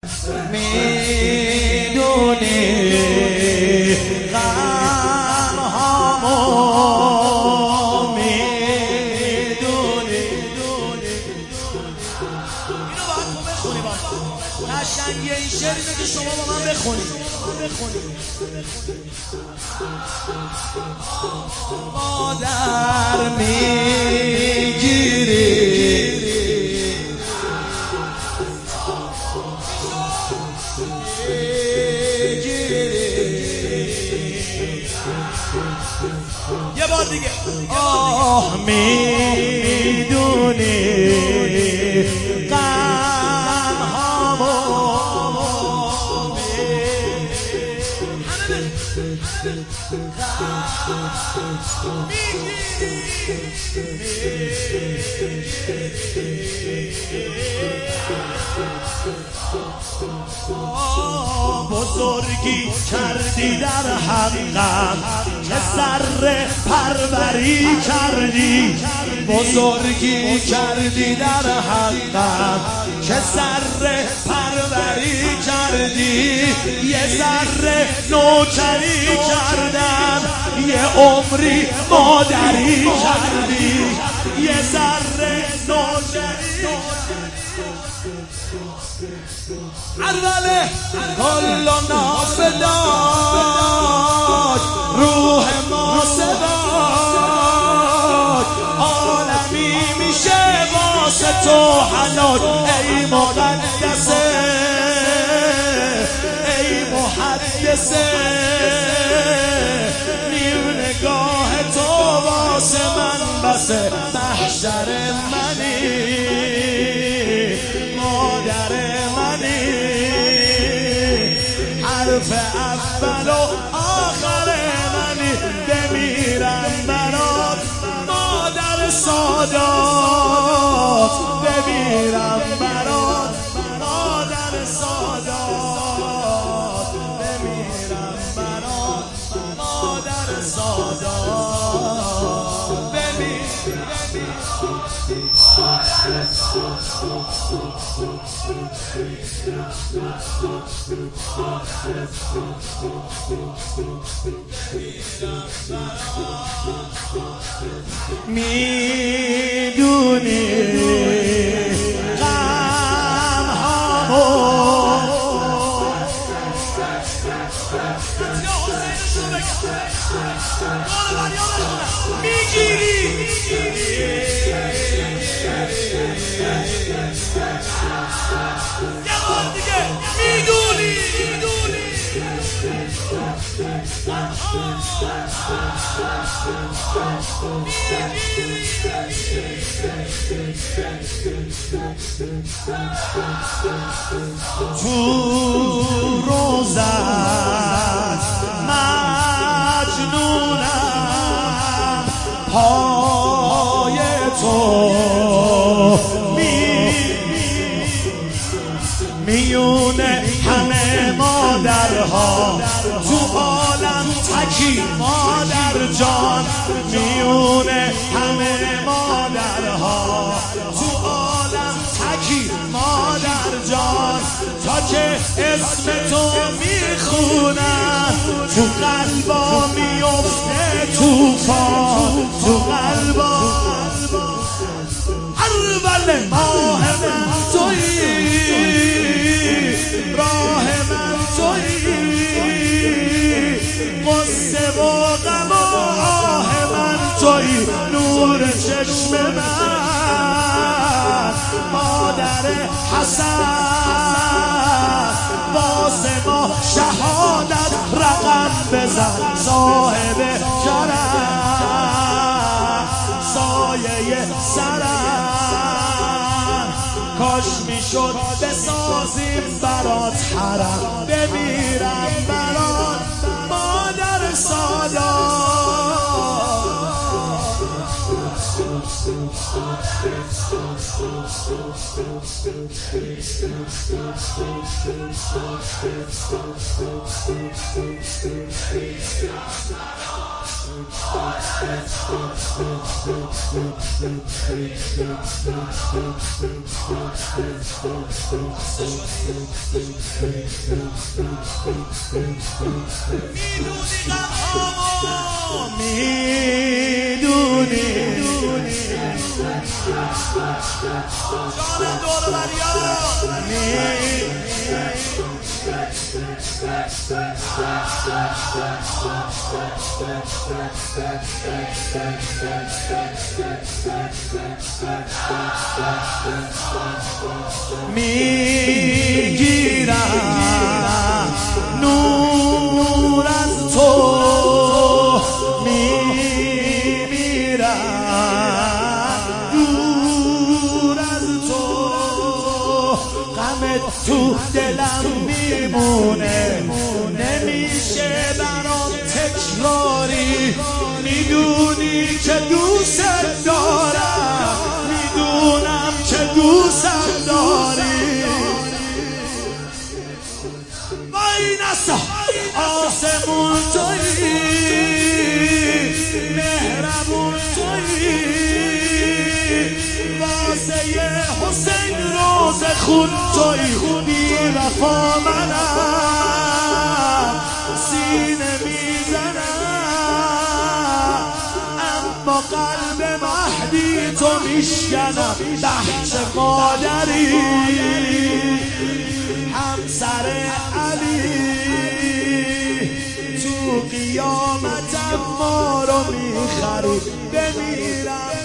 میدونی غم هامو میدونی. اینو باید تو بخونی با قشنگی این شعر اینه که شما با من بخونید. مادر میگیری یه بار دیگه. آه میدونی غم هامو بزرگی کردی در حقم که ذره پروری کردی. بزرگی کردی در حقم که ذره پروری کردی. یه ذره نوکری کردم یه عمری مادری کردی. یه ذره نوکری اوله کل نافداک روح ما صداک عالمی میشه واسه تو حلاک. ای مقدسه ای محدثه نیم نگاه تو واسه من بسه. محشر منی مادر منی حرف اول و آخر منی. بمیرم برات مادر سادات بمیرم برات مادر سادات بمیرم برات مادر سادات بمیرم میدونی غم هامو میگیری. یه بار دیگه میدونی تو روزت مجنونم پای تو میونه همه مادرها تو عالم تکی مادر جان. میونه همه مادرها تو عالم تکی مادر جان. تا که اسم تو میخونم تو قلبا میفته توفان. تو قلبا اول ماه من تویی راه من تویی قصه و غم و آه من تویی نور چشم من مادر حسن واسه ما شهادت رقم بزن. صاحب کرم سایه سرم کاش میشد بسازیم برات حرم. بمیرم برات مادر سادات. جانم دور میگیرم نور از تو میمیرم دور از تو غمت تو دلم میمونه نمیشه برام تکراری میدونی که دوست دارم میدونم که دوست داری وای نسا آسمون تویی مهربون تویی واسه حسین روز خون تویی بی وفا منم سینه میزنم اما قلب مهدی تو میشکنم بحث مادری همسر علی تو قیامتم ما رو میخری بمیرم